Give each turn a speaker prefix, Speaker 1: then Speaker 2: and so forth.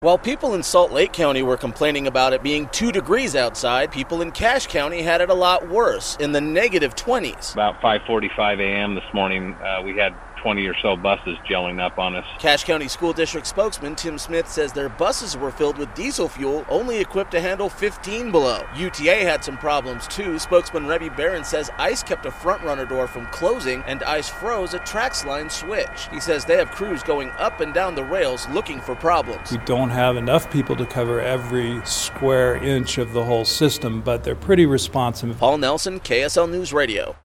Speaker 1: While people in Salt Lake County were complaining about it being 2 degrees outside, people in Cache County had it a lot worse, in the negative 20s.
Speaker 2: About 5:45 a.m. this morning, we had 20 or so buses gelling up on us.
Speaker 1: Cache County School District spokesman Tim Smith says their buses were filled with diesel fuel, only equipped to handle 15 below. UTA had some problems too. Spokesman Rebby Barron says ICE kept a front runner door from closing and ICE froze a TRAX line switch. He says they have crews going up and down the rails looking for problems.
Speaker 3: We don't have enough people to cover every square inch of the whole system, but they're pretty responsive.
Speaker 1: Paul Nelson, KSL News Radio.